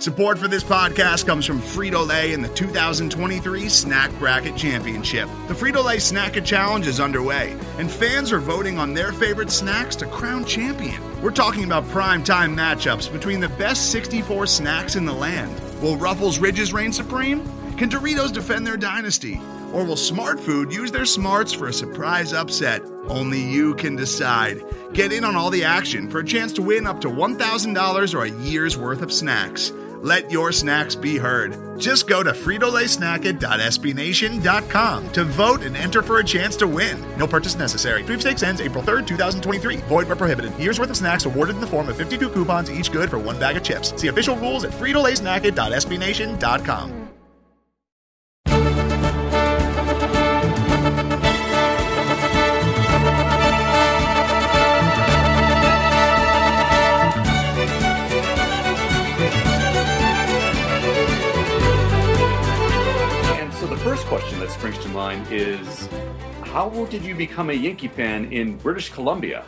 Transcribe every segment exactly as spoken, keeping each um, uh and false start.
Support for this podcast comes from Frito-Lay and the two thousand twenty-three Snack Bracket Championship. The Frito-Lay Snack Challenge is underway, and fans are voting on their favorite snacks to crown champion. We're talking about prime-time matchups between the best sixty-four snacks in the land. Will Ruffles Ridges reign supreme? Can Doritos defend their dynasty? Or will Smart Food use their smarts for a surprise upset? Only you can decide. Get in on all the action for a chance to win up to one thousand dollars or a year's worth of snacks. Let your snacks be heard. Just go to Frito Lay Snack It dot S B Nation dot com to vote and enter for a chance to win. No purchase necessary. Sweepstakes ends April third, twenty twenty-three. Void where prohibited. Year's worth of snacks awarded in the form of fifty-two coupons, each good for one bag of chips. See official rules at Frito Lay Snack It dot S B Nation dot com. First question that springs to mind is, how did you become a Yankee fan in British Columbia?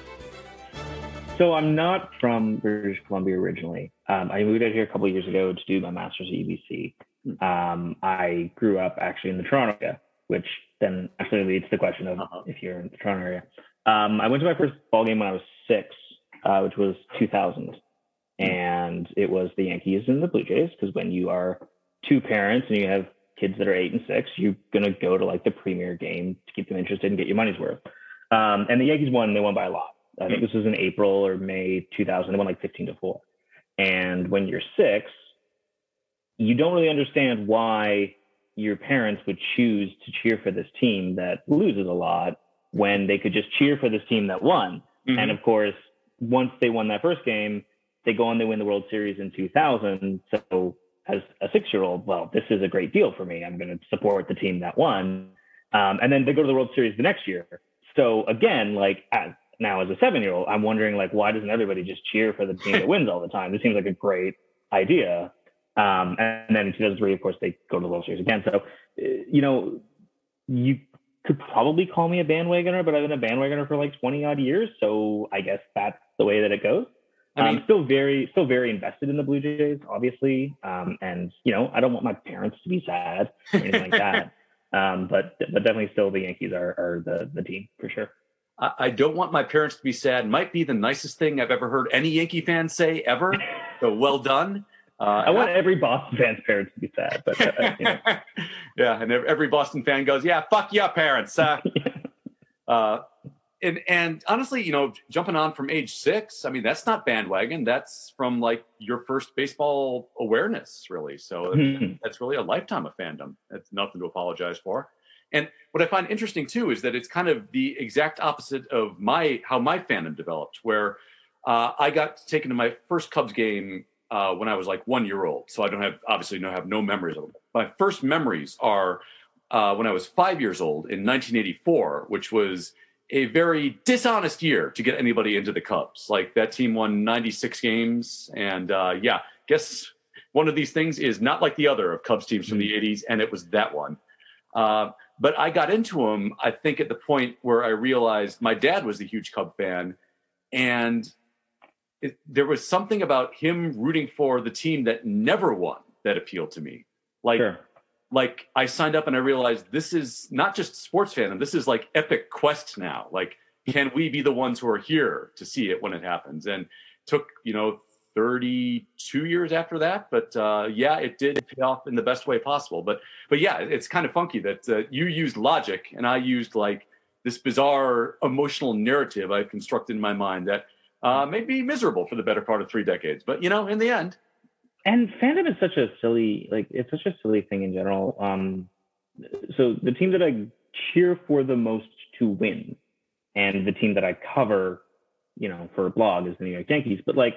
So I'm not from British Columbia originally. Um, I moved out here a couple of years ago to do my master's at U B C. Um, I grew up actually in the Toronto area, which then actually leads to the question of uh-huh. if you're in the Toronto area. Um, I went to my first ball game when I was six, uh, which was two thousand. And it was the Yankees and the Blue Jays, because when you are two parents and you have kids that are eight and six, you're going to go to like the premier game to keep them interested and get your money's worth. Um, and the Yankees won, they won by a lot. I think this was in April or May two thousand. They won like fifteen to four. And when you're six, you don't really understand why your parents would choose to cheer for this team that loses a lot when they could just cheer for this team that won. Mm-hmm. And of course, once they won that first game, they go on, they win the World Series in two thousand. So as a six-year-old, well, this is a great deal for me. I'm going to support the team that won. Um, and then they go to the World Series the next year. So again, like as, now as a seven-year-old, I'm wondering, like, why doesn't everybody just cheer for the team that wins all the time? This seems like a great idea. Um, and then in two thousand three, of course, they go to the World Series again. So, you know, you could probably call me a bandwagoner, but I've been a bandwagoner for like twenty odd years. So I guess that's the way that it goes. I mean, I'm still very, still very invested in the Blue Jays, obviously. Um, and, you know, I don't want my parents to be sad or anything like that. Um, but, but definitely still the Yankees are, are the, the team for sure. I, I don't want my parents to be sad. Might be the nicest thing I've ever heard any Yankee fan say ever. So well done. Uh, I want every Boston fan's parents to be sad. But, uh, you know. Yeah. And every Boston fan goes, yeah, fuck your parents. Uh, uh, And, and honestly, you know, jumping on from age six, I mean, that's not bandwagon. That's from like your first baseball awareness, really. So mm-hmm. that's really a lifetime of fandom. That's nothing to apologize for. And what I find interesting, too, is that it's kind of the exact opposite of my how my fandom developed, where uh, I got taken to my first Cubs game uh, when I was like one year old. So I don't have, obviously, no have no memories of it. My first memories are uh, when I was five years old in nineteen eighty-four, which was a very dishonest year to get anybody into the Cubs. Like that team won ninety-six games. And uh, yeah, guess one of these things is not like the other of Cubs teams from the eighties. And it was that one. Uh, but I got into them, I think, at the point where I realized my dad was a huge Cub fan. And it, there was something about him rooting for the team that never won that appealed to me. Like, sure. Like I signed up and I realized this is not just sports fandom. This is like epic quest now. Like, can we be the ones who are here to see it when it happens? And took, you know, thirty-two years after that. But uh, yeah, it did pay off in the best way possible. But, but yeah, it's kind of funky that uh, you used logic and I used like this bizarre emotional narrative I've constructed in my mind that uh, may be miserable for the better part of three decades. But, you know, in the end, and fandom is such a silly, like, it's such a silly thing in general. Um, so the team that I cheer for the most to win, and the team that I cover, you know, for a blog is the New York Yankees. But like,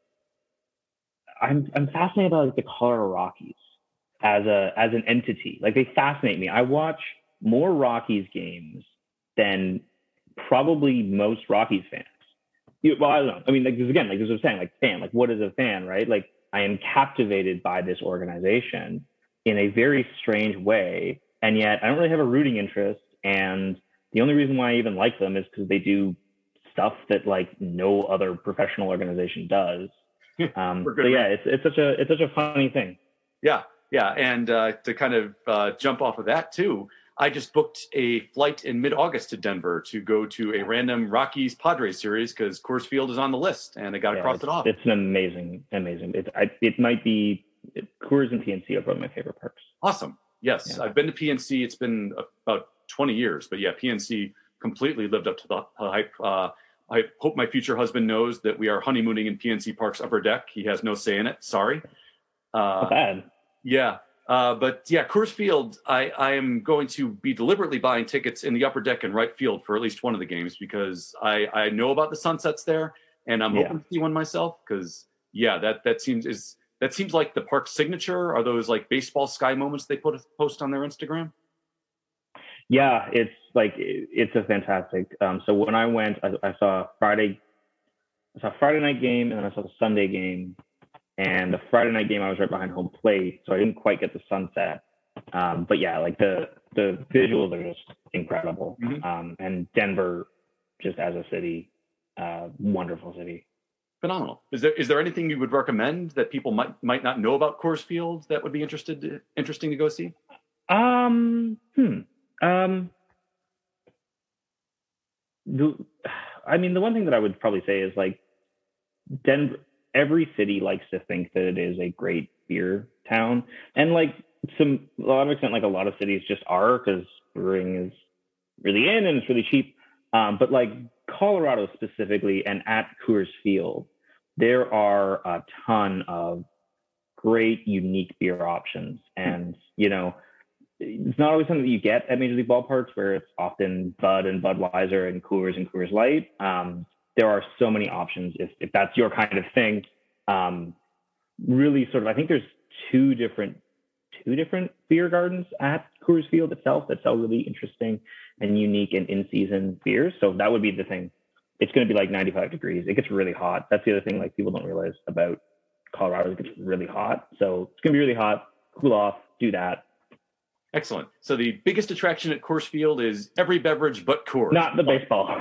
I'm I'm fascinated by like the Colorado Rockies as a as an entity. Like, they fascinate me. I watch more Rockies games than probably most Rockies fans. You, well, I don't know. I mean, like, this again, like this was saying, like fan, like what is a fan, right? Like, I am captivated by this organization in a very strange way. And yet I don't really have a rooting interest. And the only reason why I even like them is because they do stuff that like no other professional organization does. Um, so yeah, it's it's such a it's such a funny thing. Yeah, yeah, and uh, to kind of uh, jump off of that too, I just booked a flight in mid-August to Denver to go to a random Rockies Padres series because Coors Field is on the list, and I got to Yeah, cross it's, it off. It's an amazing, amazing. It I, it might be it, Coors and P N C are probably my favorite parks. Awesome. Yes, yeah. I've been to P N C. It's been about twenty years, but yeah, P N C completely lived up to the hype. Uh, I hope my future husband knows that we are honeymooning in P N C Park's upper deck. He has no say in it. Sorry. Uh, Not bad. Yeah. Uh, but yeah, Coors Field, I, I am going to be deliberately buying tickets in the upper deck and right field for at least one of the games because I, I know about the sunsets there and I'm Yeah. hoping to see one myself because yeah, that, that seems is that seems like the park's signature. Are those like baseball sky moments they put a post on their Instagram? Yeah, it's like it's a fantastic. Um, so when I went, I, I saw Friday, I saw Friday night game, and then I saw the Sunday game. And the Friday night game, I was right behind home plate, so I didn't quite get the sunset. Um, but yeah, like the the visuals are just incredible. Mm-hmm. Um, and Denver, just as a city, uh, wonderful city. Phenomenal. Is there is there anything you would recommend that people might might not know about Coors Field that would be interested to, interesting to go see? Um, hmm. Um, the, I mean, the one thing that I would probably say is like Denver, every city likes to think that it is a great beer town. And like some, a lot of extent, like a lot of cities just are because brewing is really in and it's really cheap. Um, but like Colorado specifically and at Coors Field, there are a ton of great, unique beer options. And, you know, it's not always something that you get at Major League ballparks where it's often Bud and Budweiser and Coors and Coors Light. Um, there are so many options if, if that's your kind of thing. Um, really sort of, I think there's two different, two different beer gardens at Coors Field itself that sell really interesting and unique and in-season beers. So that would be the thing. It's going to be like ninety-five degrees. It gets really hot. That's the other thing like people don't realize about Colorado. It gets really hot. So it's going to be really hot, cool off, do that. Excellent. So the biggest attraction at Coors Field is every beverage but Coors. Not the baseball.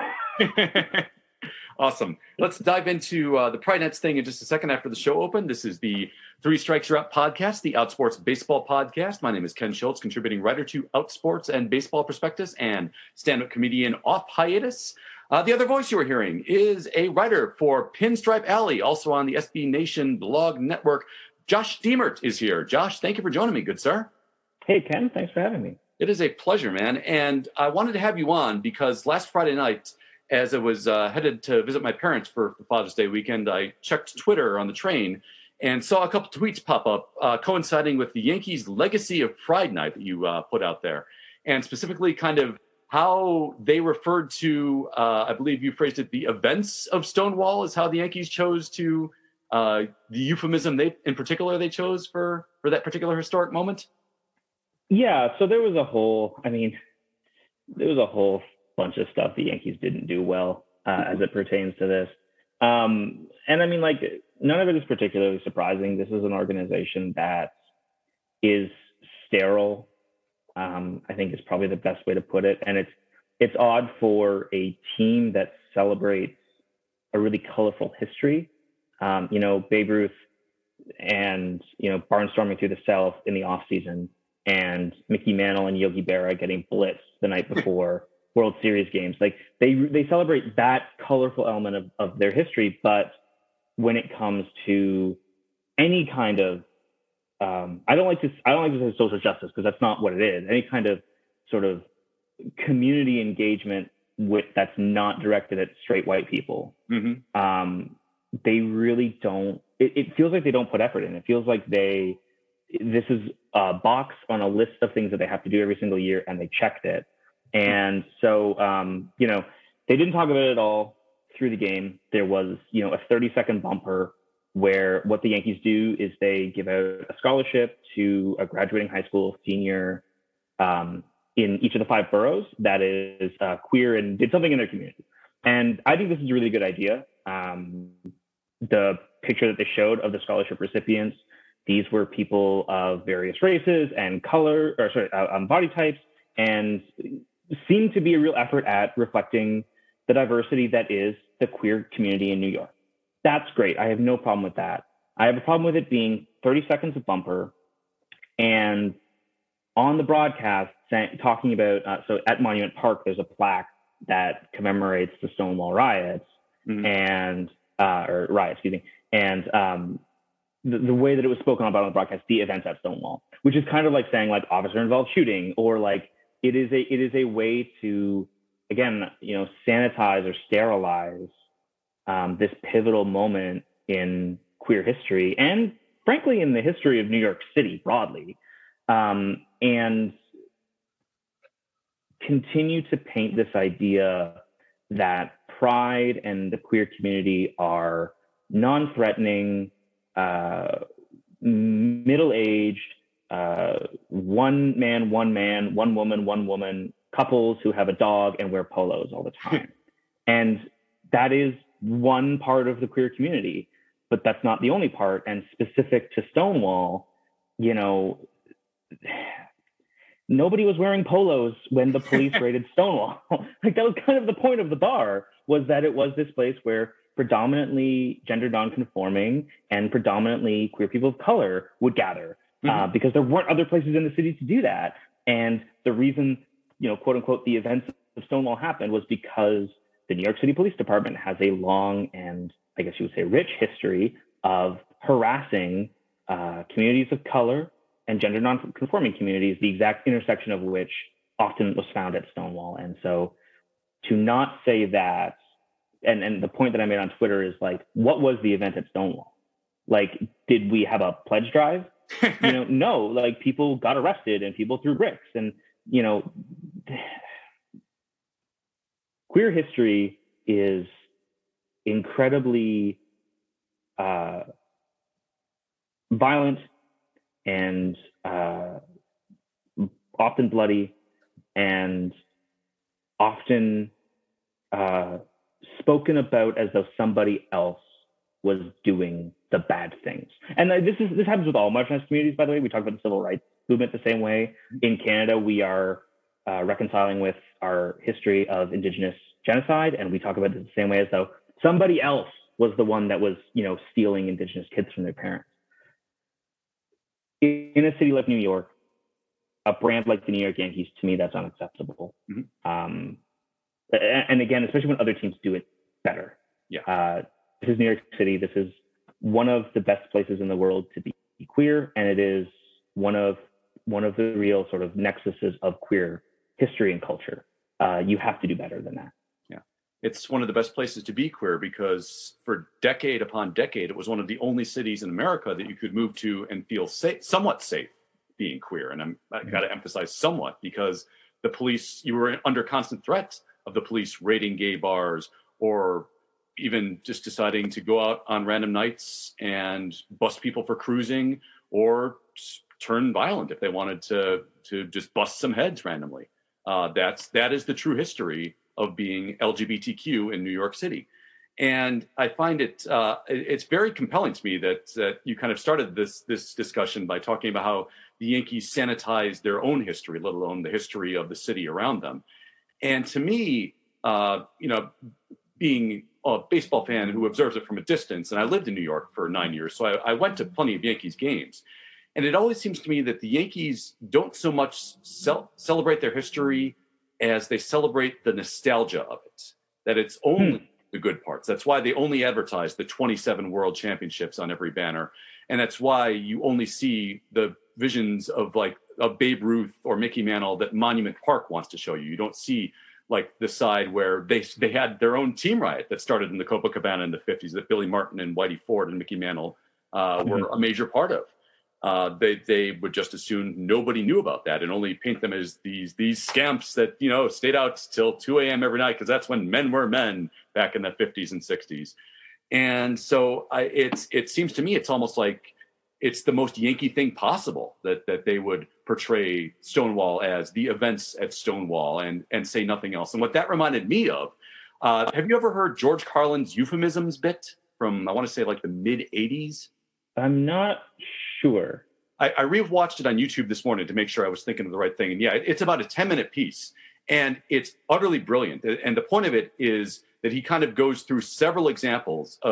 Awesome. Let's dive into uh, the Pride Nets thing in just a second after the show opened. This is the Three Strikes You're Out podcast, the Outsports Baseball podcast. My name is Ken Schultz, contributing writer to Outsports and Baseball Prospectus and stand-up comedian off hiatus. Uh, the other voice you are hearing is a writer for Pinstripe Alley, also on the S B Nation blog network. Josh Diemert is here. Josh, thank you for joining me, good sir. Hey, Ken, thanks for having me. It is a pleasure, man. And I wanted to have you on because last Friday night, as I was uh, headed to visit my parents for the Father's Day weekend, I checked Twitter on the train and saw a couple tweets pop up uh, coinciding with the Yankees' Legacy of Pride Night that you uh, put out there. And specifically kind of how they referred to, uh, I believe you phrased it, the events of Stonewall is how the Yankees chose to, uh, the euphemism they in particular they chose for, for that particular historic moment. Yeah, so there was a whole, I mean, there was a whole bunch of stuff the Yankees didn't do well uh, as it pertains to this. Um, and I mean, like, none of it is particularly surprising. This is an organization that is sterile, um, I think is probably the best way to put it. And it's it's odd for a team that celebrates a really colorful history. Um, you know, Babe Ruth and, you know, barnstorming through the South in the offseason, and Mickey Mantle and Yogi Berra getting blitzed the night before World Series games. Like they they celebrate that colorful element of, of their history, but when it comes to any kind of um, I don't like to I don't like to say social justice because that's not what it is. Any kind of sort of community engagement with that's not directed at straight white people. Mm-hmm. Um, they really don't. It, it feels like they don't put effort in. It feels like they. This is a box on a list of things that they have to do every single year, and they checked it. And so, um, you know, they didn't talk about it at all through the game. There was, you know, a thirty second bumper where what the Yankees do is they give out a scholarship to a graduating high school senior um, in each of the five boroughs that is uh, queer and did something in their community. And I think this is a really good idea. Um, the picture that they showed of the scholarship recipients, these were people of various races and color, or sorry, uh, um, body types, and seemed to be a real effort at reflecting the diversity that is the queer community in New York. That's great. I have no problem with that. I have a problem with it being thirty seconds of bumper and on the broadcast saying, talking about, uh, so at Monument Park, there's a plaque that commemorates the Stonewall riots mm-hmm. and, uh, or riot, excuse me. And um, the, the way that it was spoken about on the broadcast, the events at Stonewall, which is kind of like saying like officer involved shooting, or like it is a, it is a way to, again, you know, sanitize or sterilize um, this pivotal moment in queer history and frankly in the history of New York City broadly, um, and continue to paint this idea that pride and the queer community are non-threatening, uh, middle-aged, uh, one man, one man, one woman, one woman, couples who have a dog and wear polos all the time. And that is one part of the queer community, but that's not the only part. And specific to Stonewall, you know, nobody was wearing polos when the police raided Stonewall. Like that was kind of the point of the bar, was that it was this place where predominantly gender non-conforming and predominantly queer people of color would gather mm-hmm. uh, because there weren't other places in the city to do that. And the reason, you know, quote unquote, the events of Stonewall happened was because the New York City Police Department has a long and I guess you would say rich history of harassing uh, communities of color and gender non-conforming communities, the exact intersection of which often was found at Stonewall. And so to not say that, and, and the point that I made on Twitter is like, what was the event at Stonewall? Like, did we have a pledge drive? You know, no, like people got arrested and people threw bricks and, you know, queer history is incredibly uh, violent and uh, often bloody and often uh, spoken about as though somebody else was doing the bad things. And this is this happens with all marginalized communities, by the way. We talk about the civil rights movement the same way. In Canada, we are uh, reconciling with our history of Indigenous genocide, and we talk about it the same way as though somebody else was the one that was, you know, stealing Indigenous kids from their parents. In a city like New York, a brand like the New York Yankees, to me, that's unacceptable. Mm-hmm. Um, and again, especially when other teams do it better. Yeah. Uh, this is New York City. This is one of the best places in the world to be queer, and it is one of one of the real sort of nexuses of queer history and culture. Uh, you have to do better than that. Yeah, it's one of the best places to be queer because for decade upon decade, it was one of the only cities in America that you could move to and feel safe, somewhat safe being queer. And I'm, I got to emphasize somewhat, because the police, you were under constant threat of the police raiding gay bars, or even just deciding to go out on random nights and bust people for cruising, or turn violent if they wanted to to just bust some heads randomly. Uh, that's that is the true history of being L G B T Q in New York City. And I find it uh, it's very compelling to me that that you kind of started this this discussion by talking about how the Yankees sanitized their own history, let alone the history of the city around them. And to me, uh, you know, being a baseball fan who observes it from a distance, and I lived in New York for nine years, so I, I went to plenty of Yankees games. And it always seems to me that the Yankees don't so much cel- celebrate their history as they celebrate the nostalgia of it, that it's only hmm. the good parts. That's why they only advertise the twenty-seven world championships on every banner. And that's why you only see the visions of like of Babe Ruth or Mickey Mantle that Monument Park wants to show you. You don't see like the side where they they had their own team riot that started in the Copacabana in the fifties that Billy Martin and Whitey Ford and Mickey Mantle uh, were mm-hmm. a major part of. Uh, they they would just assume nobody knew about that and only paint them as these these scamps that, you know, stayed out till two a.m. every night because that's when men were men back in the fifties and sixties. And so I, it's it seems to me it's almost like it's the most Yankee thing possible that that they would portray Stonewall as the events at Stonewall and and say nothing else. And what that reminded me of, uh, have you ever heard George Carlin's euphemisms bit from, I want to say like the mid eighties? I'm not sure. I, I rewatched it on YouTube this morning to make sure I was thinking of the right thing. And yeah, it, it's about a ten minute piece and it's utterly brilliant. And the point of it is that he kind of goes through several examples of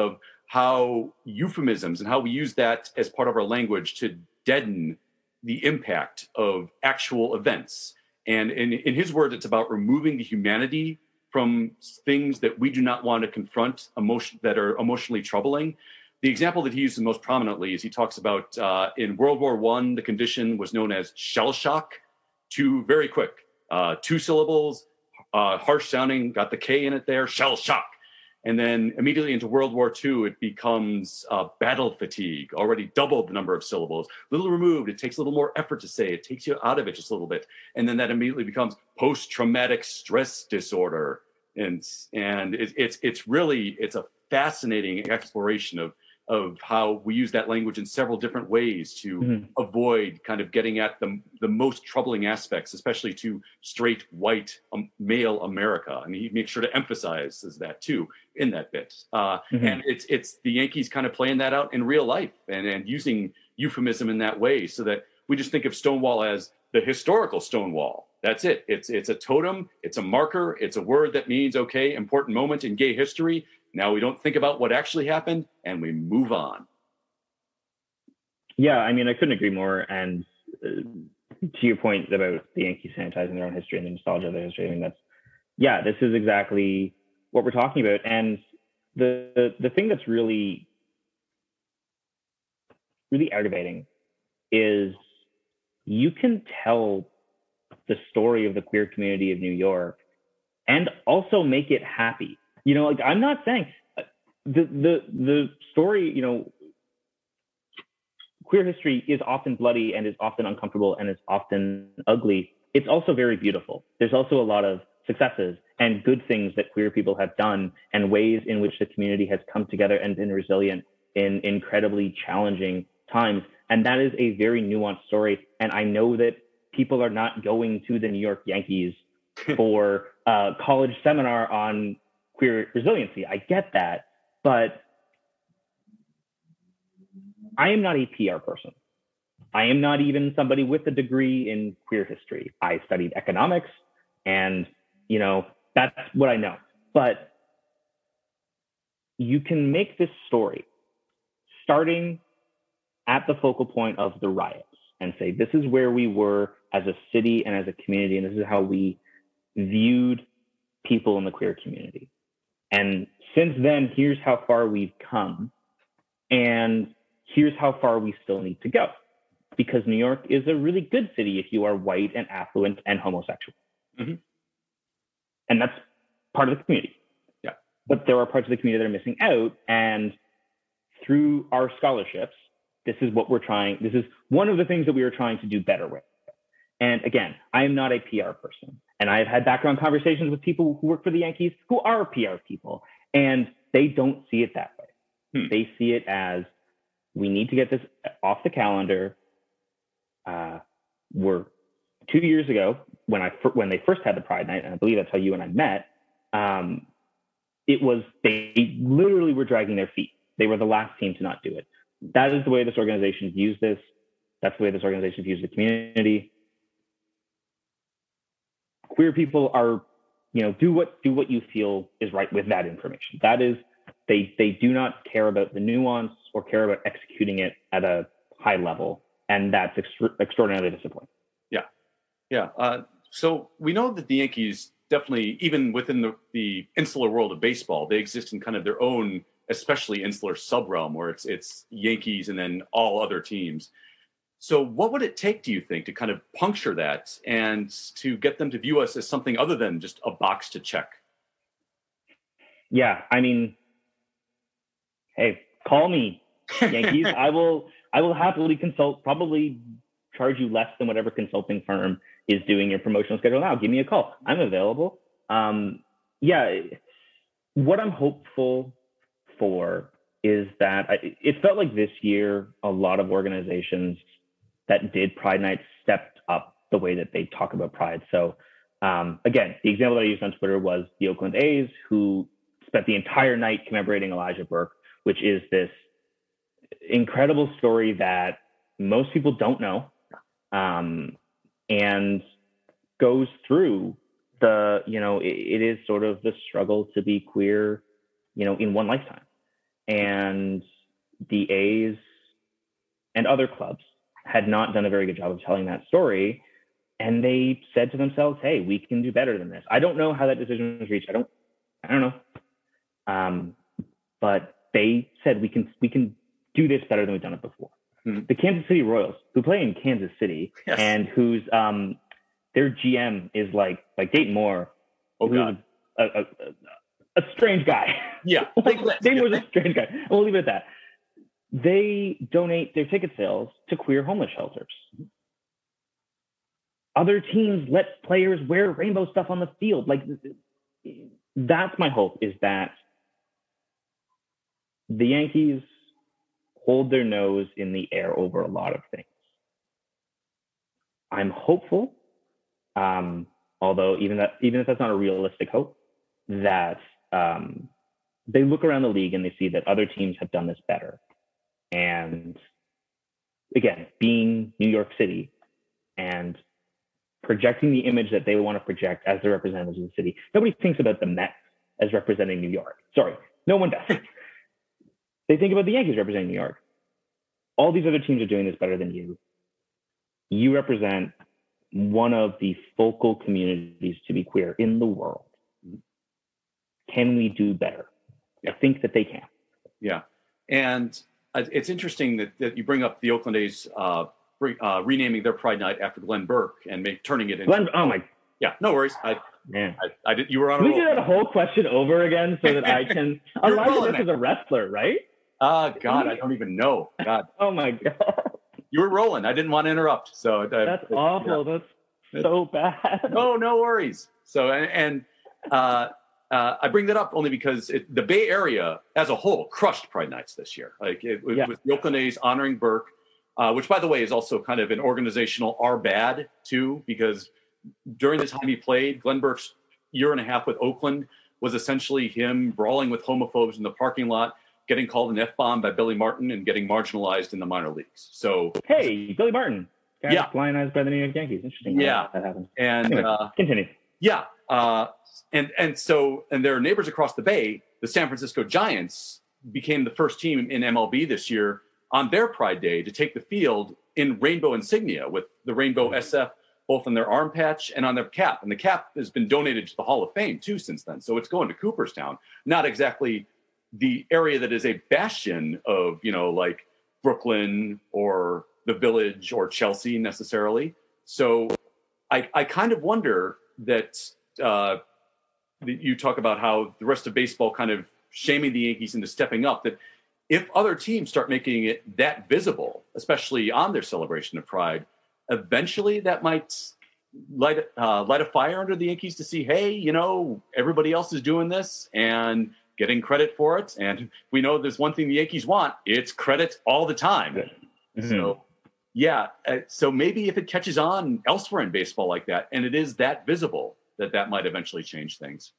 how euphemisms and how we use that as part of our language to deaden the impact of actual events. And in, in his words, it's about removing the humanity from things that we do not want to confront, emotion that are emotionally troubling. The example that he uses most prominently is he talks about uh, in World War One, the condition was known as shell shock. Two very quick, uh, two syllables, uh, harsh sounding, got the K in it there, shell shock. And then immediately into World War Two, it becomes uh, battle fatigue, already doubled the number of syllables, little removed. It takes a little more effort to say. It takes you out of it just a little bit. And then that immediately becomes post-traumatic stress disorder. And, and it, it's, it's really, it's a fascinating exploration of, of how we use that language in several different ways to mm-hmm. avoid kind of getting at the, the most troubling aspects, especially to straight white um, male America. And he makes sure to emphasize that too in that bit. Uh, mm-hmm. And it's it's the Yankees kind of playing that out in real life and, and using euphemism in that way so that we just think of Stonewall as the historical Stonewall. That's it. It's it's a totem. It's a marker. It's a word that means, okay, important moment in gay history. Now we don't think about what actually happened and we move on. Yeah, I mean, I couldn't agree more. And uh, to your point about the Yankees sanitizing their own history and the nostalgia of their history, I mean, that's, yeah, this is exactly what we're talking about. And the the, the thing that's really, really aggravating is you can tell the story of the queer community of New York and also make it happy. You know, like I'm not saying the the the story, you know, queer history is often bloody and is often uncomfortable and is often ugly. It's also very beautiful. There's also a lot of successes and good things that queer people have done and ways in which the community has come together and been resilient in incredibly challenging times. And that is a very nuanced story. And I know that people are not going to the New York Yankees for a college seminar on queer resiliency. I get that, but I am not a P R person. I am not even somebody with a degree in queer history. I studied economics and, you know, that's what I know. But you can make this story starting at the focal point of the riots and say, this is where we were as a city and as a community, and this is how we viewed people in the queer community. And since then, here's how far we've come. And here's how far we still need to go. Because New York is a really good city if you are white and affluent and homosexual. Mm-hmm. And that's part of the community. Yeah. But there are parts of the community that are missing out. And through our scholarships, this is what we're trying. This is one of the things that we are trying to do better with. And again, I am not a P R person. And I've had background conversations with people who work for the Yankees who are P R people. And they don't see it that way. Hmm. They see it as, we need to get this off the calendar. Uh, we're two years ago when I when they first had the Pride Night, and I believe that's how you and I met. Um, it was they literally were dragging their feet. They were the last team to not do it. That is the way this organization views this. That's the way this organization views the community. Queer people are, you know, do what do what you feel is right with that information. That is, they they do not care about the nuance or care about executing it at a high level, and that's ex- extraordinarily disappointing. Yeah, yeah. Uh, so we know that the Yankees definitely, even within the, the insular world of baseball, they exist in kind of their own, especially insular subrealm, where it's it's Yankees and then all other teams. So what would it take, do you think, to kind of puncture that and to get them to view us as something other than just a box to check? Yeah, I mean, hey, call me, Yankees. I will I will happily consult, probably charge you less than whatever consulting firm is doing your promotional schedule now. Give me a call. I'm available. Um, yeah, what I'm hopeful for is that I, it felt like this year, a lot of organizations that did Pride Night stepped up the way that they talk about Pride. So um, again, the example that I used on Twitter was the Oakland A's, who spent the entire night commemorating Elijah Burke, which is this incredible story that most people don't know, um, and goes through the, you know, it, it is sort of the struggle to be queer, you know, in one lifetime. and the A's and other clubs had not done a very good job of telling that story. And they said to themselves, hey, we can do better than this. I don't know how that decision was reached. I don't, I don't know. Um, but they said we can, we can do this better than we've done it before. Mm-hmm. The Kansas City Royals, who play in Kansas City, yes. and whose um, their G M is like like Dayton Moore, oh god, a, a, a, a strange guy. Yeah, Dayton Moore's a strange guy. We'll leave it at that. They donate their ticket sales to queer homeless shelters. Other teams let players wear rainbow stuff on the field. Like, that's my hope, is that the Yankees hold their nose in the air over a lot of things. I'm hopeful, um, although even that, even if that's not a realistic hope, that um, they look around the league and they see that other teams have done this better. And again, being New York City and projecting the image that they want to project as the representatives of the city. Nobody thinks about the Mets as representing New York. Sorry, no one does. They think about the Yankees representing New York. All these other teams are doing this better than you. You represent one of the focal communities to be queer in the world. Can we do better? I think that they can. Yeah. And it's interesting that, that you bring up the Oakland A's uh, re, uh, renaming their Pride Night after Glenn Burke and make, turning it into... Glenn, oh my... Yeah, no worries. I, Man. I, I did. You were on a we roll. do that whole question over again so that I can... Elijah This is a wrestler, right? Ah, uh, God, I don't even know. God. Oh my God. You were rolling. I didn't want to interrupt. So That's uh, awful. Yeah. That's so bad. No, no worries. So, and, and uh, uh, I bring that up only because it, the Bay Area as a whole crushed Pride Nights this year. Like it, it, yeah. with the Oakland A's honoring Burke, uh, which by the way is also kind of an organizational R bad too, because during the time he played, Glenn Burke's year and a half with Oakland was essentially him brawling with homophobes in the parking lot, getting called an F-bomb by Billy Martin, and getting marginalized in the minor leagues. So, hey, Billy Martin, guy yeah, lionized by the New York Yankees. Interesting. Yeah, that happened. And anyway, uh, continue. Yeah, uh, and and so and their neighbors across the bay, the San Francisco Giants, became the first team in M L B this year on their Pride Day to take the field in rainbow insignia with the rainbow S F both on their arm patch and on their cap. And the cap has been donated to the Hall of Fame too since then. So it's going to Cooperstown, not exactly the area that is a bastion of, you know, like Brooklyn or the Village or Chelsea necessarily. So I, I kind of wonder that uh, you talk about how the rest of baseball kind of shaming the Yankees into stepping up, that if other teams start making it that visible, especially on their celebration of Pride, eventually that might light, uh, light a fire under the Yankees to see, hey, you know, everybody else is doing this and getting credit for it. And we know there's one thing the Yankees want, it's credit all the time. Mm-hmm. So, yeah. Uh, so maybe if it catches on elsewhere in baseball like that, and it is that visible, that that might eventually change things.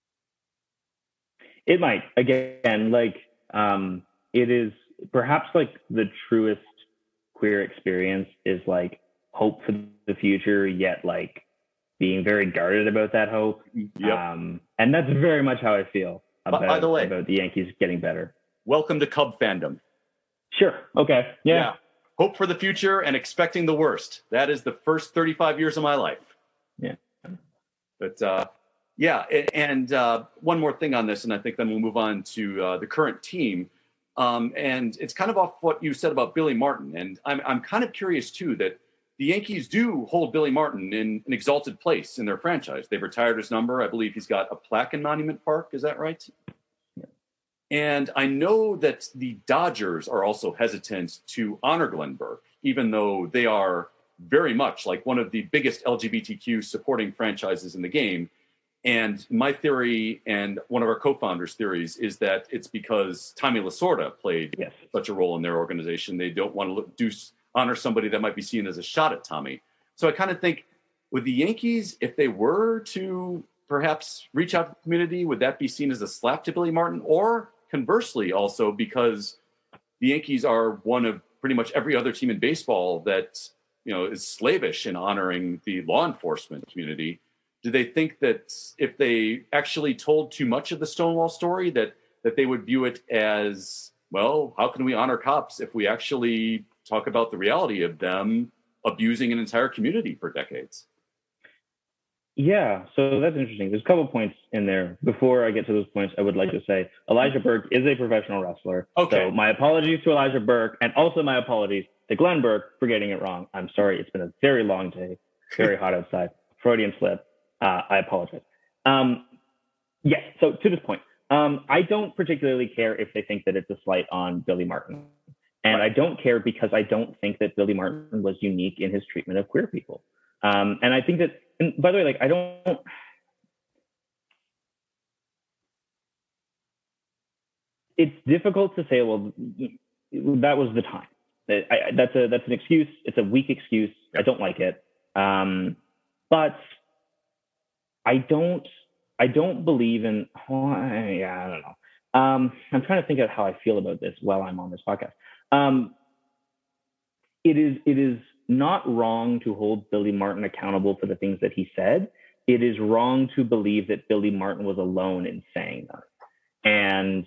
It might. Again, like, um, it is perhaps like the truest queer experience is like hope for the future, yet like being very guarded about that hope. Yep. Um, and that's very much how I feel about, by the way, about the Yankees getting better. Welcome to Cub fandom. Sure. Okay. Yeah. yeah. Hope for the future and expecting the worst. That is the first thirty-five years of my life. Yeah. But uh, yeah. And uh, one more thing on this, and I think then we'll move on to uh, the current team. Um, and it's kind of off what you said about Billy Martin. And I'm, I'm kind of curious too, that the Yankees do hold Billy Martin in an exalted place in their franchise. They've retired his number. I believe he's got a plaque in Monument Park. Is that right? Yeah. And I know that the Dodgers are also hesitant to honor Glenn Burke, even though they are very much like one of the biggest L G B T Q supporting franchises in the game. And my theory, and one of our co-founders' theories, is that it's because Tommy Lasorda played yes. such a role in their organization. They don't want to look, do honor somebody that might be seen as a shot at Tommy. So I kind of think with the Yankees, if they were to perhaps reach out to the community, would that be seen as a slap to Billy Martin? Or conversely, also because the Yankees are one of pretty much every other team in baseball that, you know, is slavish in honoring the law enforcement community. Do they think that if they actually told too much of the Stonewall story, that that they would view it as, well, how can we honor cops if we actually talk about the reality of them abusing an entire community for decades? Yeah, so that's interesting. There's a couple points in there. Before I get to those points, I would like to say Elijah Burke is a professional wrestler. Okay. So my apologies to Elijah Burke, and also my apologies to Glenn Burke for getting it wrong. I'm sorry. It's been a very long day, very hot outside. Freudian slip. Uh, I apologize. Um, yeah, so to this point, um, I don't particularly care if they think that it's a slight on Billy Martin. And I don't care because I don't think that Billy Martin was unique in his treatment of queer people. Um, and I think that, and by the way, like, I don't, it's difficult to say, well, that was the time. I, I, that's a, that's an excuse. It's a weak excuse. I don't like it. Um, but I don't, I don't believe in, oh, yeah, I don't know. Um, I'm trying to think of how I feel about this while I'm on this podcast. Um, it is, it is not wrong to hold Billy Martin accountable for the things that he said. It is wrong to believe that Billy Martin was alone in saying that. And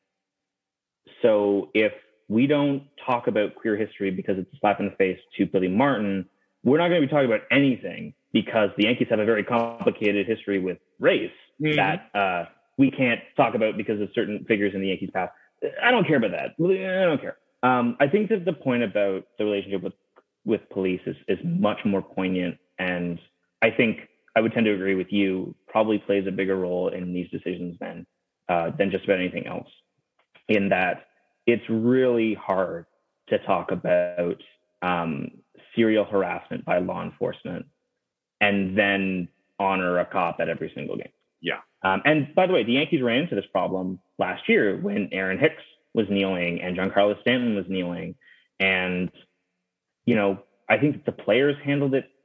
so if we don't talk about queer history because it's a slap in the face to Billy Martin, we're not going to be talking about anything because the Yankees have a very complicated history with race mm-hmm. that uh, we can't talk about because of certain figures in the Yankees past. I don't care about that. I don't care. Um, I think that the point about the relationship with, with police is, is much more poignant. And I think I would tend to agree with you, probably plays a bigger role in these decisions than, uh, than just about anything else, in that it's really hard to talk about um, serial harassment by law enforcement and then honor a cop at every single game. Yeah. Um, and by the way, the Yankees ran into this problem last year when Aaron Hicks was kneeling and Giancarlo Stanton was kneeling. And, you know, I think that the players handled it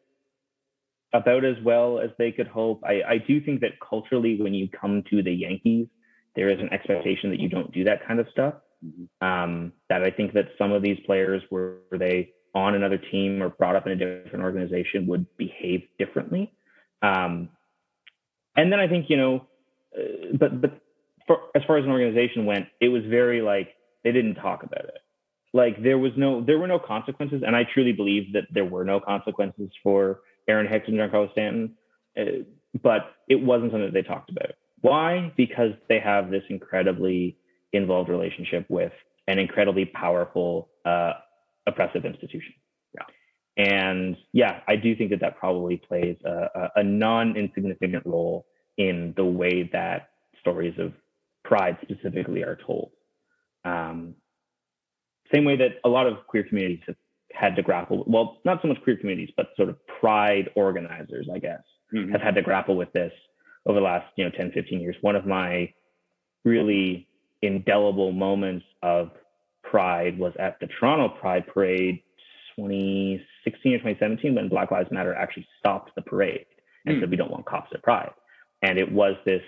about as well as they could hope. I, I do think that culturally, when you come to the Yankees, there is an expectation that you don't do that kind of stuff. Mm-hmm. Um, that I think that some of these players, were, were they on another team or brought up in a different organization, would behave differently. Um, and then I think, you know, uh, but, but for, as far as an organization went, it was very like, they didn't talk about it. Like there was no, there were no consequences. And I truly believe that there were no consequences for Aaron Hicks and Giancarlo Stanton, uh, but it wasn't something that they talked about. Why? Because they have this incredibly involved relationship with an incredibly powerful, uh, oppressive institution. Yeah. And yeah, I do think that that probably plays a, a, a non-insignificant role in the way that stories of pride specifically are told. Um, same way that a lot of queer communities have had to grapple with, well, not so much queer communities, but sort of pride organizers, I guess, mm-hmm. have had to grapple with this over the last, you know, ten, fifteen years. One of my really indelible moments of pride was at the Toronto Pride Parade twenty sixteen or twenty seventeen, when Black Lives Matter actually stopped the parade and mm. said, we don't want cops at Pride. And it was this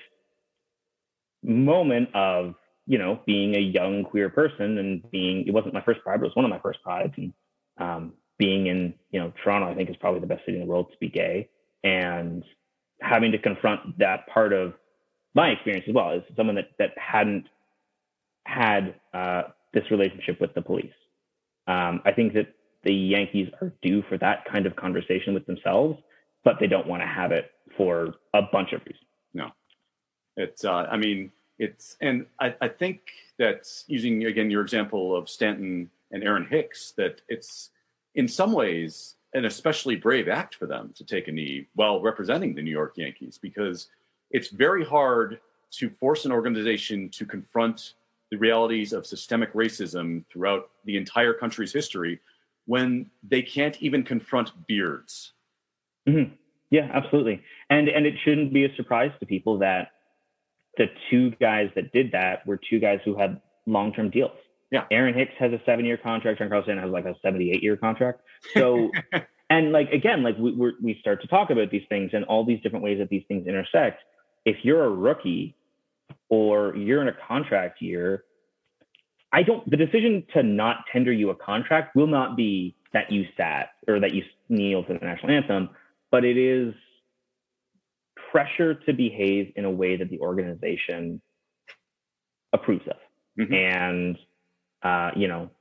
moment of, you know, being a young queer person and being, it wasn't my first pride, but it was one of my first prides. And um, being in, you know, Toronto, I think is probably the best city in the world to be gay, and having to confront that part of my experience as well as someone that, that hadn't had uh, this relationship with the police. Um, I think that the Yankees are due for that kind of conversation with themselves, but they don't want to have it for a bunch of reasons. No, it's, uh, I mean, it's, and I, I think that using, again, your example of Stanton and Aaron Hicks, that it's in some ways an especially brave act for them to take a knee while representing the New York Yankees, because it's very hard to force an organization to confront the realities of systemic racism throughout the entire country's history when they can't even confront beards. Mm-hmm. Yeah, absolutely. And and it shouldn't be a surprise to people that the two guys that did that were two guys who had long-term deals. Yeah. Aaron Hicks has a seven-year contract. Giancarlo Stanton has like a seventy-eight-year contract. So, and like, again, like we we're, we start to talk about these things and all these different ways that these things intersect. If you're a rookie or you're in a contract year, I don't, the decision to not tender you a contract will not be that you sat or that you kneel to the national anthem, but it is pressure to behave in a way that the organization approves of. Mm-hmm. And, uh, you know,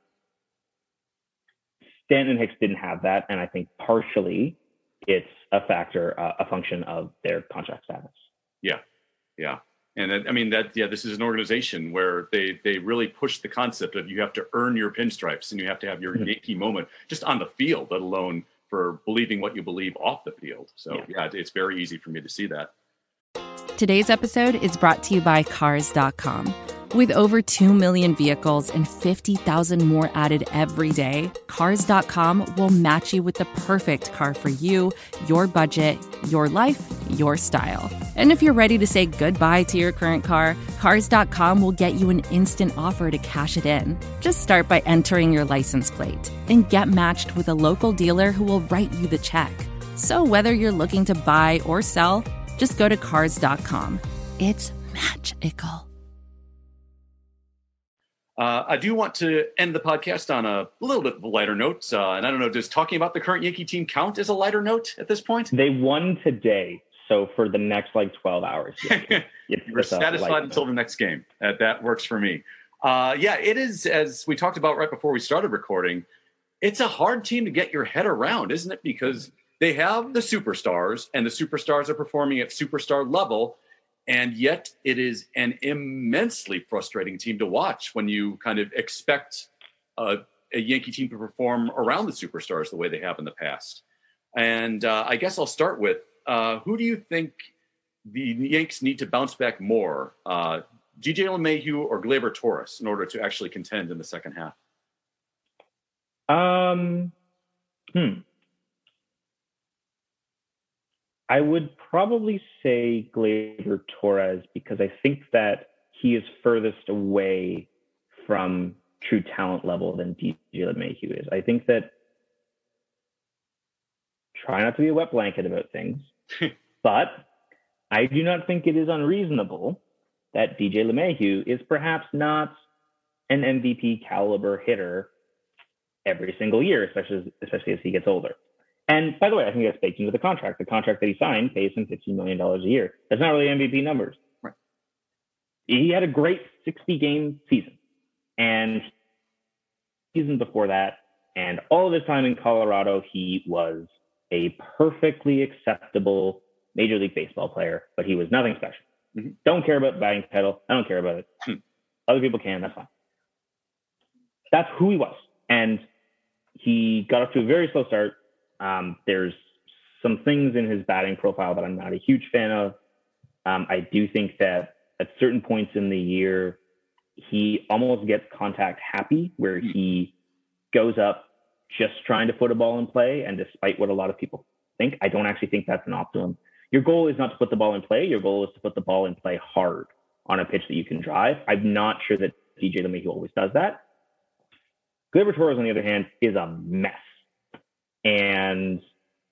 Stanton and Hicks didn't have that. And I think partially it's a factor, uh, a function of their contract status. Yeah. Yeah. And that, I mean, that, yeah, this is an organization where they, they really push the concept of you have to earn your pinstripes and you have to have your mm-hmm. Yankee moment just on the field, let alone for believing what you believe off the field. So yeah. yeah, it's very easy for me to see that. Today's episode is brought to you by Cars dot com. With over two million vehicles and fifty thousand more added every day, Cars dot com will match you with the perfect car for you, your budget, your life, your style. And if you're ready to say goodbye to your current car, Cars dot com will get you an instant offer to cash it in. Just start by entering your license plate and get matched with a local dealer who will write you the check. So whether you're looking to buy or sell, just go to Cars dot com. It's magical. Uh, I do want to end the podcast on a little bit of a lighter note. Uh, and I don't know, does talking about the current Yankee team count as a lighter note at this point? They won today. So for the next like twelve hours. Yeah, you're satisfied until the next game. Uh, that works for me. Uh, yeah, it is, as we talked about right before we started recording, it's a hard team to get your head around, isn't it? Because they have the superstars and the superstars are performing at superstar level. And yet it is an immensely frustrating team to watch when you kind of expect a, a Yankee team to perform around the superstars the way they have in the past. And uh, I guess I'll start with, uh, who do you think the Yanks need to bounce back more, uh, D J LeMahieu or Gleyber Torres, in order to actually contend in the second half? Um, hmm. I would probably say Gleyber Torres because I think that he is furthest away from true talent level than D J LeMahieu is. I think that, try not to be a wet blanket about things, but I do not think it is unreasonable that D J LeMahieu is perhaps not an M V P caliber hitter every single year, especially especially as he gets older. And by the way, I think that's baked into the contract. The contract that he signed pays him fifteen million dollars a year. That's not really M V P numbers. Right. He had a great sixty-game season. And season before that, and all of his time in Colorado, he was a perfectly acceptable Major League Baseball player, but he was nothing special. Mm-hmm. Don't care about the batting title. I don't care about it. Hmm. Other people can. That's fine. That's who he was. And he got off to a very slow start. Um, there's some things in his batting profile that I'm not a huge fan of. Um, I do think that at certain points in the year, he almost gets contact happy, where he goes up just trying to put a ball in play. And despite what a lot of people think, I don't actually think that's an optimum. Your goal is not to put the ball in play. Your goal is to put the ball in play hard on a pitch that you can drive. I'm not sure that D J LeMahieu always does that. Gleyber Torres, on the other hand, is a mess. And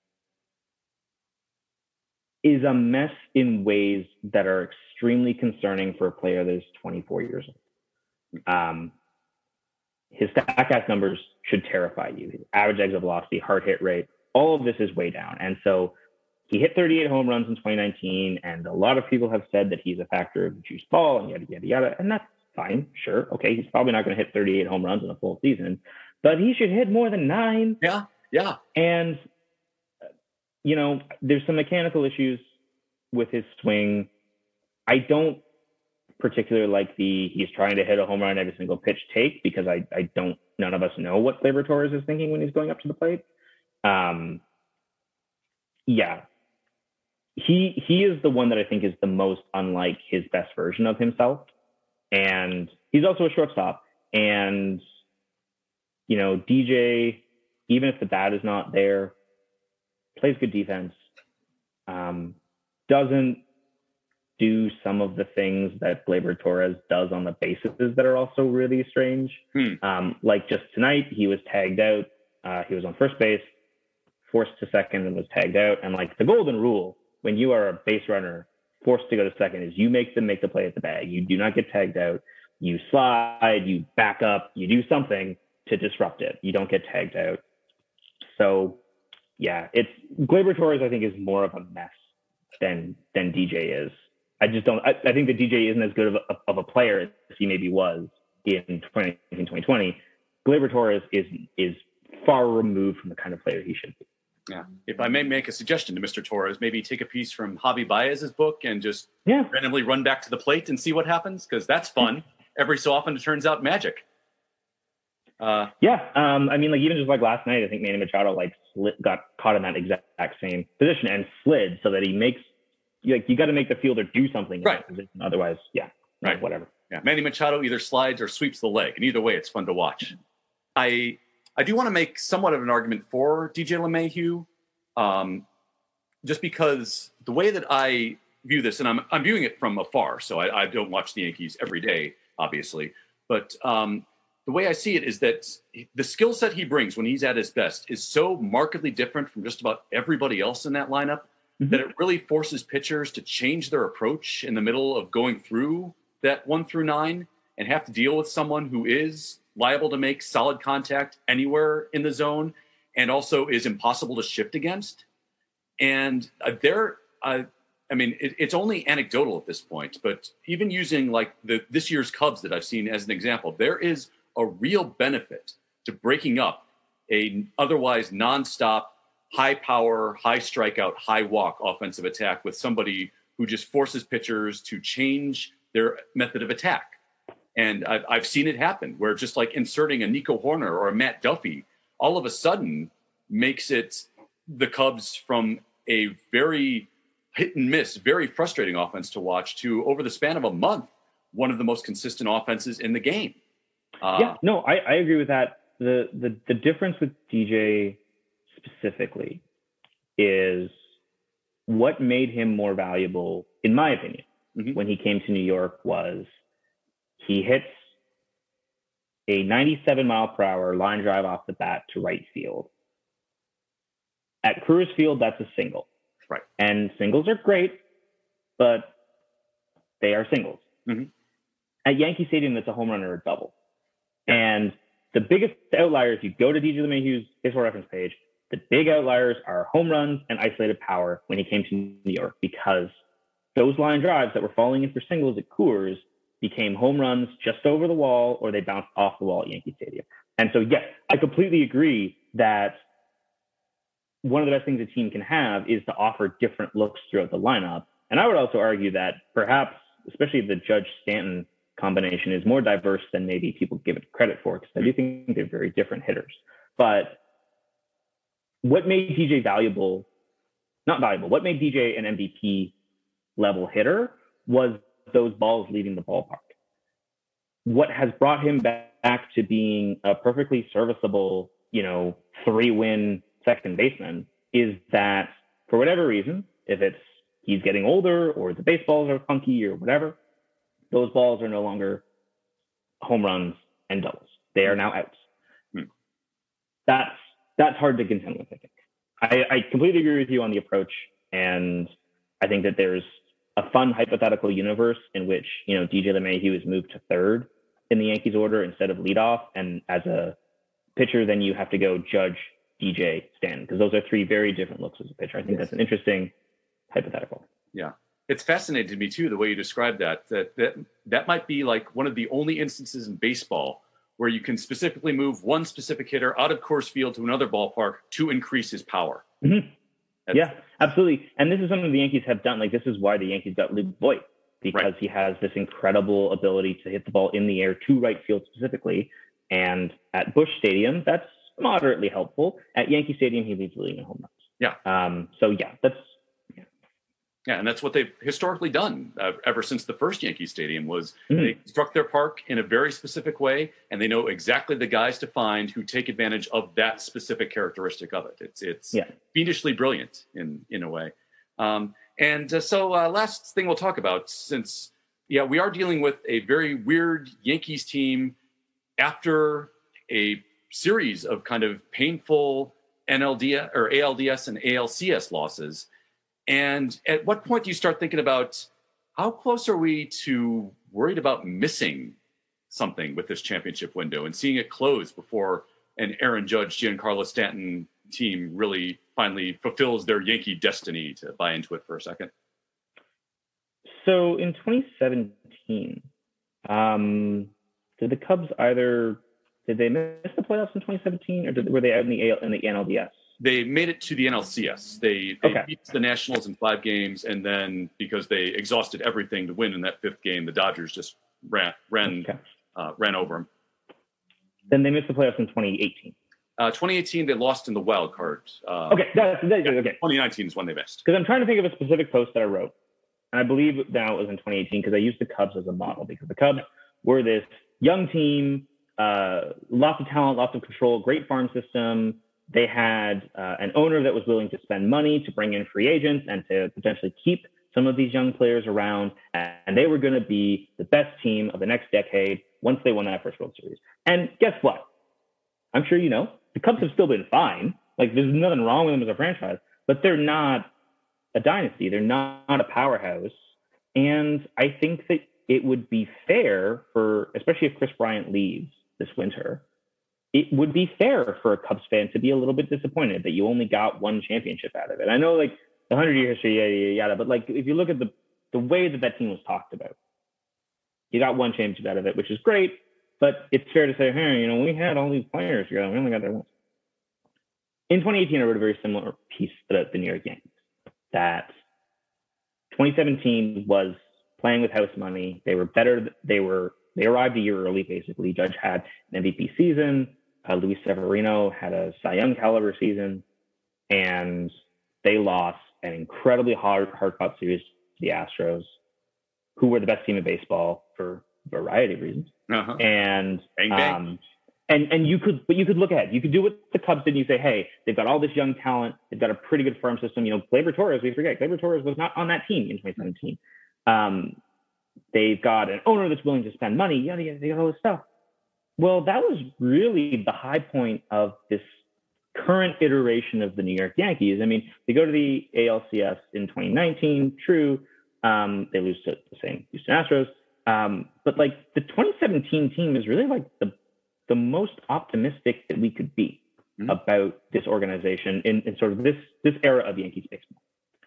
is a mess in ways that are extremely concerning for a player that is twenty-four years old. Um, his Statcast numbers should terrify you. His average exit velocity, hard hit rate, all of this is way down. And so he hit thirty-eight home runs in twenty nineteen, and a lot of people have said that he's a factor of the juice ball and yada, yada, yada. And that's fine, sure. Okay, he's probably not going to hit thirty-eight home runs in a full season, but he should hit more than nine. Yeah. Yeah. And, you know, there's some mechanical issues with his swing. I don't particularly like the he's trying to hit a home run every single pitch take, because I, I don't, none of us know what Gleyber Torres is thinking when he's going up to the plate. Um, yeah. He, he is the one that I think is the most unlike his best version of himself. And he's also a shortstop. And, you know, D J, even if the bat is not there, plays good defense, um, doesn't do some of the things that Gleyber Torres does on the bases that are also really strange. Hmm. Um, like just tonight, he was tagged out. Uh, he was on first base, forced to second, and was tagged out. And like the golden rule, when you are a base runner forced to go to second, is you make them make the play at the bag. You do not get tagged out. You slide, you back up, you do something to disrupt it. You don't get tagged out. So, yeah, it's Gleyber Torres, I think, is more of a mess than than D J is. I just don't. I, I think that D J isn't as good of a, of a player as he maybe was in twenty nineteen, twenty twenty. Gleyber Torres is is far removed from the kind of player he should be. Yeah. If I may make a suggestion to Mister Torres, maybe take a piece from Javi Baez's book and just yeah. randomly run back to the plate and see what happens, because that's fun. Every so often it turns out magic. Uh, yeah. Um, I mean, like even just like last night, I think Manny Machado like slid, got caught in that exact same position and slid so that he makes like you got to make the fielder do something in right. that position. Otherwise, yeah, right, whatever. Yeah, Manny Machado either slides or sweeps the leg, and either way, it's fun to watch. I I do want to make somewhat of an argument for D J LeMahieu, um, just because the way that I view this, and I'm I'm viewing it from afar, so I, I don't watch the Yankees every day, obviously, but um, the way I see it is that the skill set he brings when he's at his best is so markedly different from just about everybody else in that lineup mm-hmm. that it really forces pitchers to change their approach in the middle of going through that one through nine and have to deal with someone who is liable to make solid contact anywhere in the zone and also is impossible to shift against. And uh, there, uh, I mean, it, it's only anecdotal at this point, but even using like the this year's Cubs that I've seen as an example, there is a real benefit to breaking up a otherwise nonstop, high power, high strikeout, high walk offensive attack with somebody who just forces pitchers to change their method of attack. And I've, I've seen it happen where just like inserting a Nico Horner or a Matt Duffy all of a sudden makes it the Cubs from a very hit and miss, very frustrating offense to watch to over the span of a month, one of the most consistent offenses in the game. Uh, yeah, no, I, I agree with that. The, the the difference with D J specifically is what made him more valuable, in my opinion, mm-hmm. when he came to New York was he hits a ninety-seven mile per hour line drive off the bat to right field. At Coors Field, that's a single. Right. And singles are great, but they are singles. Mm-hmm. At Yankee Stadium, that's a home run or a double. And the biggest outliers, you go to D J LeMahieu's baseball reference page, the big outliers are home runs and isolated power when he came to New York, because those line drives that were falling in for singles at Coors became home runs just over the wall, or they bounced off the wall at Yankee Stadium. And so, yes, I completely agree that one of the best things a team can have is to offer different looks throughout the lineup. And I would also argue that perhaps, especially the Judge-Stanton combination, is more diverse than maybe people give it credit for, because I do think they're very different hitters. But what made D J valuable, not valuable, what made D J an M V P level hitter was those balls leaving the ballpark. What has brought him back to being a perfectly serviceable, you know, three win second baseman is that for whatever reason, if it's he's getting older or the baseballs are funky or whatever, those balls are no longer home runs and doubles. They are now outs. Hmm. That's that's hard to contend with, I think. I, I completely agree with you on the approach. And I think that there's a fun hypothetical universe in which, you know, D J LeMahieu is moved to third in the Yankees order instead of leadoff. And as a pitcher, then you have to go Judge, D J, Stanton, because those are three very different looks as a pitcher. I think that's an interesting hypothetical. Yeah. It's fascinating to me too, the way you described that, that, that, that might be like one of the only instances in baseball where you can specifically move one specific hitter out of Coors Field to another ballpark to increase his power. Mm-hmm. Yeah, absolutely. And this is something the Yankees have done. Like, this is why the Yankees got Luke Voit, because right. he has this incredible ability to hit the ball in the air to right field specifically. And at Busch Stadium, that's moderately helpful. At Yankee Stadium, he leads the league in home runs. Yeah. Um, so yeah, that's, yeah. Yeah. And that's what they've historically done uh, ever since the first Yankee Stadium was mm-hmm. they struck their park in a very specific way, and they know exactly the guys to find who take advantage of that specific characteristic of it. It's, it's yeah. fiendishly brilliant in, in a way. Um, and uh, so uh, last thing we'll talk about, since, yeah, we are dealing with a very weird Yankees team after a series of kind of painful N L D S or A L D S and A L C S losses. And at what point do you start thinking about how close are we to worried about missing something with this championship window and seeing it close before an Aaron Judge, Giancarlo Stanton team really finally fulfills their Yankee destiny, to buy into it for a second? so in twenty seventeen, um, did the Cubs either did they miss the playoffs in twenty seventeen, or did, were they out in the A L, in the N L D S? They made it to the N L C S. They, they okay. beat the Nationals in five games, and then because they exhausted everything to win in that fifth game, the Dodgers just ran ran okay. uh, ran over them. Then they missed the playoffs in twenty eighteen. Uh, twenty eighteen, they lost in the wild card. Uh, okay, that's, that's yeah, okay. twenty nineteen is when they missed. Because I'm trying to think of a specific post that I wrote, and I believe now it was in twenty eighteen because I used the Cubs as a model, because the Cubs were this young team, uh, lots of talent, lots of control, great farm system. They had uh, an owner that was willing to spend money to bring in free agents and to potentially keep some of these young players around. And they were going to be the best team of the next decade once they won that first World Series. And guess what? I'm sure you know, the Cubs have still been fine. Like, there's nothing wrong with them as a franchise, but they're not a dynasty. They're not a powerhouse. And I think that it would be fair for, especially if Kris Bryant leaves this winter, it would be fair for a Cubs fan to be a little bit disappointed that you only got one championship out of it. I know, like, the hundred-year history, yada, yada, yada, but, like, if you look at the, the way that that team was talked about, you got one championship out of it, which is great, but it's fair to say, hey, you know, we had all these players together. We only got there once. In twenty eighteen, I wrote a very similar piece about the New York Yankees, that twenty seventeen was playing with house money. They were better. They were, they arrived a year early, basically. Judge had an M V P season. Uh, Luis Severino had a Cy Young caliber season, and they lost an incredibly hard, hard-fought series to the Astros, who were the best team in baseball for a variety of reasons. Uh-huh. And, bang, bang. Um, and, and you could, but you could look ahead. You could do what the Cubs did, and you say, hey, they've got all this young talent. They've got a pretty good farm system. You know, Gleyber Torres, we forget, Gleyber Torres was not on that team in twenty seventeen. Um, they've got an owner that's willing to spend money. Yada, yada, they got all this stuff. Well, that was really the high point of this current iteration of the New York Yankees. I mean, they go to the A L C S in twenty nineteen, true. Um, they lose to the same Houston Astros. Um, but like the twenty seventeen team is really like the the most optimistic that we could be mm-hmm. about this organization in, in sort of this this era of Yankees baseball.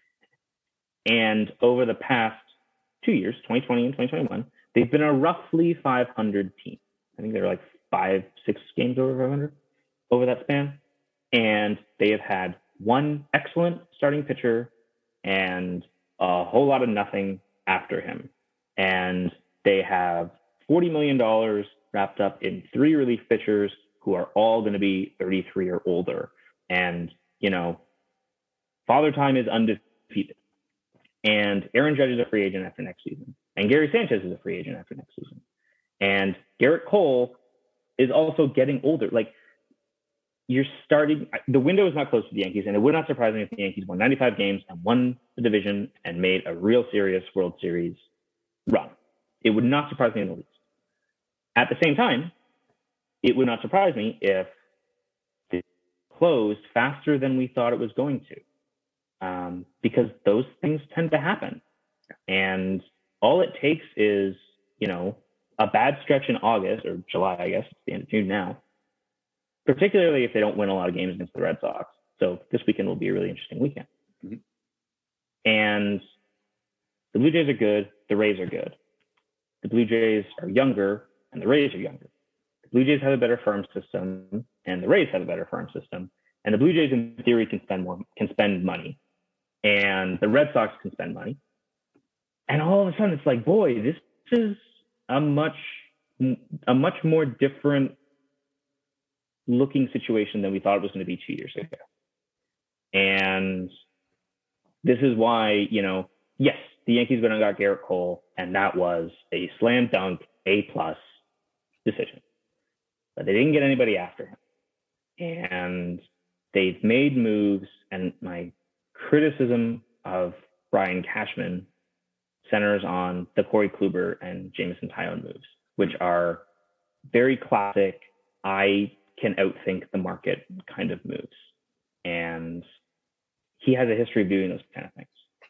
And over the past two years, twenty twenty and twenty twenty-one, they've been a roughly five hundred team. I think they're like five, six games over five hundred over that span. And they have had one excellent starting pitcher and a whole lot of nothing after him. And they have forty million dollars wrapped up in three relief pitchers who are all going to be thirty-three or older. And, you know, Father Time is undefeated. And Aaron Judge is a free agent after next season. And Gary Sanchez is a free agent after next season. And Garrett Cole is also getting older. Like, you're starting, the window is not close to the Yankees, and it would not surprise me if the Yankees won ninety-five games and won the division and made a real serious World Series run. It would not surprise me in the least. At the same time, it would not surprise me if it closed faster than we thought it was going to, um, because those things tend to happen. And all it takes is, you know, a bad stretch in August or July, I guess, it's the end of June now, particularly if they don't win a lot of games against the Red Sox. So this weekend will be a really interesting weekend. Mm-hmm. And the Blue Jays are good. The Rays are good. The Blue Jays are younger and the Rays are younger. The Blue Jays have a better farm system and the Rays have a better farm system. And the Blue Jays in theory can spend more, can spend money, and the Red Sox can spend money. And all of a sudden it's like, boy, this is a much, a much more different looking situation than we thought it was going to be two years ago. And this is why, you know, yes, the Yankees went and got Garrett Cole, and that was a slam dunk, A plus decision. But they didn't get anybody after him. And they've made moves, and my criticism of Brian Cashman centers on the Corey Kluber and Jameson Taillon moves, which are very classic, I can outthink the market kind of moves. And he has a history of doing those kind of things.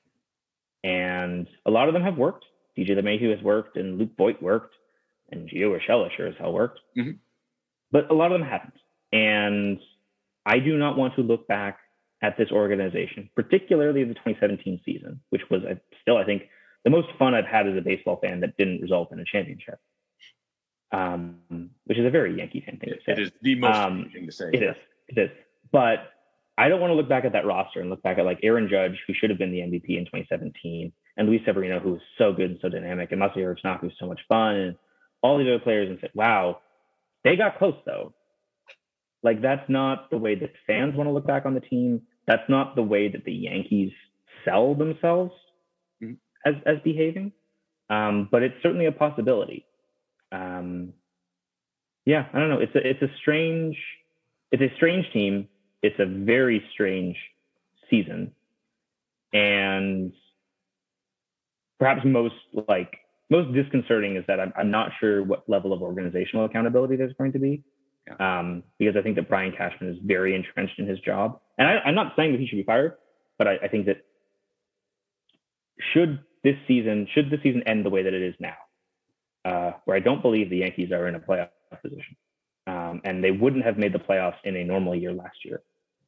And a lot of them have worked. D J LeMahieu has worked, and Luke Voit worked, and Gio Urshela sure as hell worked. Mm-hmm. But a lot of them haven't. And I do not want to look back at this organization, particularly the twenty seventeen season, which was still, I think, the most fun I've had as a baseball fan that didn't result in a championship. Um, which is a very Yankee fan thing to say. It is the most um, thing to say. It is. It is. But I don't want to look back at that roster and look back at like Aaron Judge, who should have been the M V P in twenty seventeen, and Luis Severino, who was so good and so dynamic, and Masahiro Tanaka, who's so much fun, and all these other players, and say, wow, they got close though. Like, that's not the way that fans want to look back on the team. That's not the way that the Yankees sell themselves mm-hmm. as, as behaving. Um, but it's certainly a possibility. Um, yeah, I don't know. It's a, it's a strange, it's a strange team. It's a very strange season. And perhaps most like most disconcerting is that I'm, I'm not sure what level of organizational accountability there's going to be. Yeah. Um, because I think that Brian Cashman is very entrenched in his job. And I, I'm not saying that he should be fired, but I, I think that should this season, should the season end the way that it is now, uh, where I don't believe the Yankees are in a playoff position, um, and they wouldn't have made the playoffs in a normal year last year.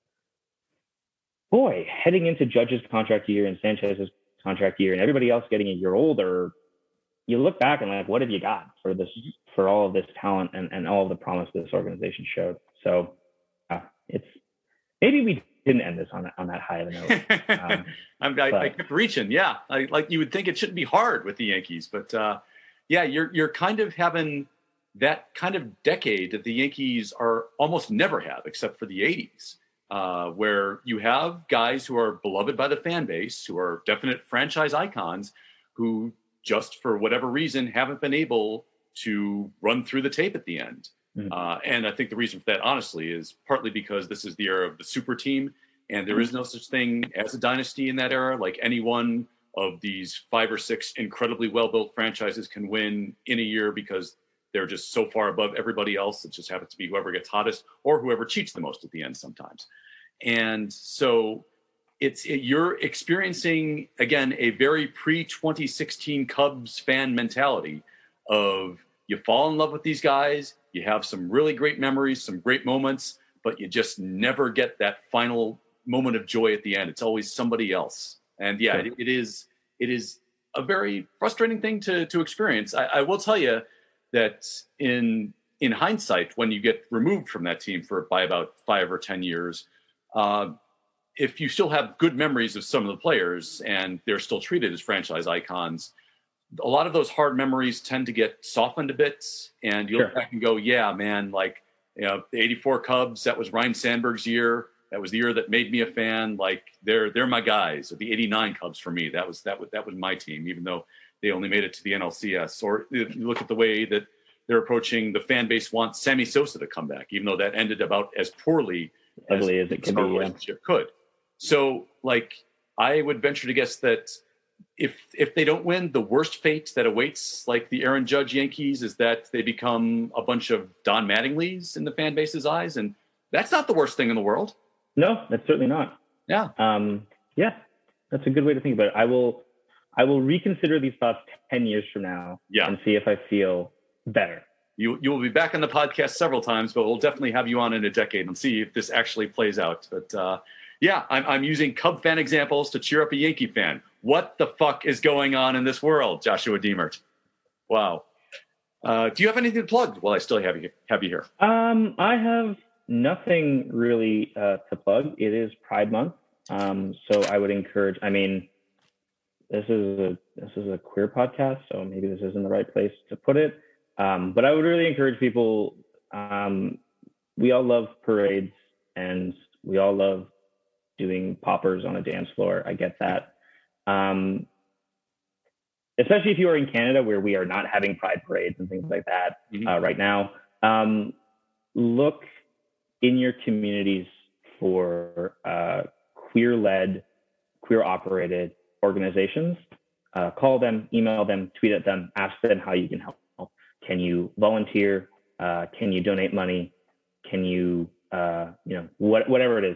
Boy, heading into Judge's contract year and Sanchez's contract year and everybody else getting a year older, you look back and like, what have you got for this, for all of this talent and, and all of the promise this organization showed? So uh, it's, maybe we didn't end this on that, on that high of a note. Um, I'm, I, I kept reaching. Yeah. I, like you would think it shouldn't be hard with the Yankees, but uh, yeah, you're, you're kind of having that kind of decade that the Yankees are almost never have, except for the eighties, uh, where you have guys who are beloved by the fan base, who are definite franchise icons, who just for whatever reason haven't been able to run through the tape at the end. Mm-hmm. Uh, and I think the reason for that, honestly, is partly because this is the era of the super team, and there is no such thing as a dynasty in that era. Like, any one of these five or six incredibly well-built franchises can win in a year because they're just so far above everybody else. It just happens to be whoever gets hottest or whoever cheats the most at the end sometimes. And so it's it, you're experiencing, again, a very pre twenty sixteen Cubs fan mentality of you fall in love with these guys, you have some really great memories, some great moments, but you just never get that final moment of joy at the end. It's always somebody else. And yeah, it, it is it is a very frustrating thing to to experience. I, I will tell you that in in hindsight, when you get removed from that team for by about five or ten years, uh, if you still have good memories of some of the players and they're still treated as franchise icons, a lot of those hard memories tend to get softened a bit, and you look sure. back and go, yeah, man, like, you know, the eighty-four Cubs, that was Ryne Sandberg's year. That was the year that made me a fan. Like, they're, they're my guys. Or the eighty-nine Cubs for me, that was, that was, that was my team, even though they only made it to the N L C S. Or you look at the way that they're approaching, the fan base wants Sammy Sosa to come back, even though that ended about as poorly as, as it could be, relationship yeah. could. So, like, I would venture to guess that if if they don't win, the worst fate that awaits, like the Aaron Judge Yankees, is that they become a bunch of Don Mattingleys in the fan base's eyes, and that's not the worst thing in the world. No, that's certainly not. Yeah, um, yeah, that's a good way to think about it. I will, I will reconsider these thoughts ten years from now, yeah. and see if I feel better. You you will be back on the podcast several times, but we'll definitely have you on in a decade and see if this actually plays out. But uh, yeah, I'm I'm using Cub fan examples to cheer up a Yankee fan. What the fuck is going on in this world, Joshua Diemert? Wow. Uh, do you have anything to plug while I still have you have you here? Um, I have nothing really uh, to plug. It is Pride Month, um, so I would encourage. I mean, this is a this is a queer podcast, so maybe this isn't the right place to put it. Um, but I would really encourage people. Um, we all love parades, and we all love doing poppers on a dance floor. I get that. Um, especially if you are in Canada, where we are not having pride parades and things like that mm-hmm. uh, right now. Um, look in your communities for uh, queer-led, queer-operated organizations. Uh, call them, email them, tweet at them, ask them how you can help. Can you volunteer? Uh, can you donate money? Can you, uh, you know, what, whatever it is.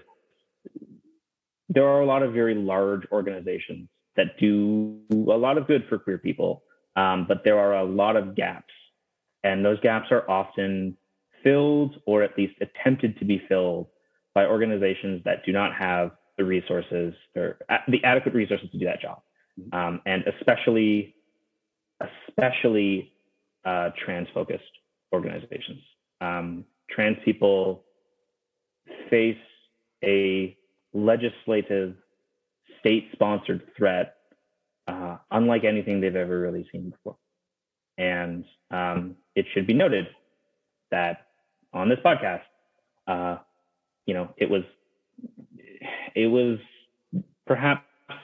There are a lot of very large organizations that do a lot of good for queer people, um, but there are a lot of gaps, and those gaps are often filled, or at least attempted to be filled, by organizations that do not have the resources or the adequate resources to do that job. um, and especially, especially uh, trans-focused organizations. Um, trans people face a legislative, state-sponsored threat uh, unlike anything they've ever really seen before. And um, it should be noted that on this podcast, uh, you know, it was, it was perhaps,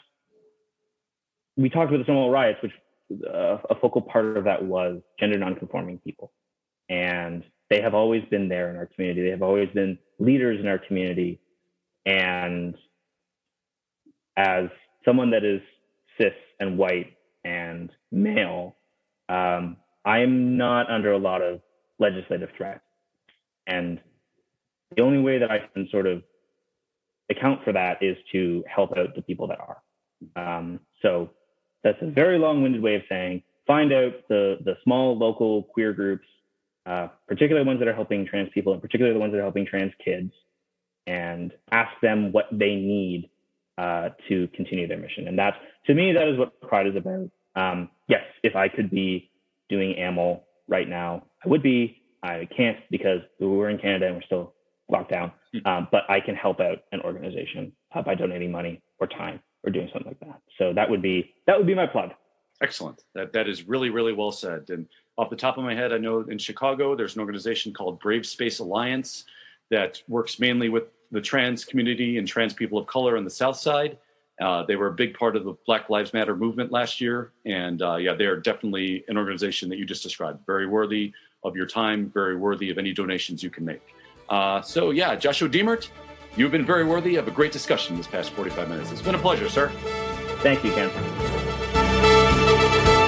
we talked about the Stonewall riots, which uh, a focal part of that was gender nonconforming people. And they have always been there in our community. They have always been leaders in our community. And as someone that is cis and white and male, um, I'm not under a lot of legislative threat. And the only way that I can sort of account for that is to help out the people that are. Um, so that's a very long-winded way of saying, find out the, the small local queer groups, uh, particularly ones that are helping trans people, and particularly the ones that are helping trans kids, and ask them what they need uh, to continue their mission. And that's, to me, that is what Pride is about. Um, yes, if I could be doing A M L right now, I would be. I can't because we're in Canada and we're still locked down. Um, but I can help out an organization uh, by donating money or time or doing something like that. So that would be that would be my plug. Excellent. That that is really, really well said. And off the top of my head, I know in Chicago, there's an organization called Brave Space Alliance that works mainly with the trans community and trans people of color on the South Side. Uh, they were a big part of the Black Lives Matter movement last year. And uh, yeah, they're definitely an organization that you just described. Very worthy of your time, very worthy of any donations you can make. Uh, so yeah, Joshua Diemert, you've been very worthy of a great discussion this past forty-five minutes. It's been a pleasure, sir. Thank you, Ken.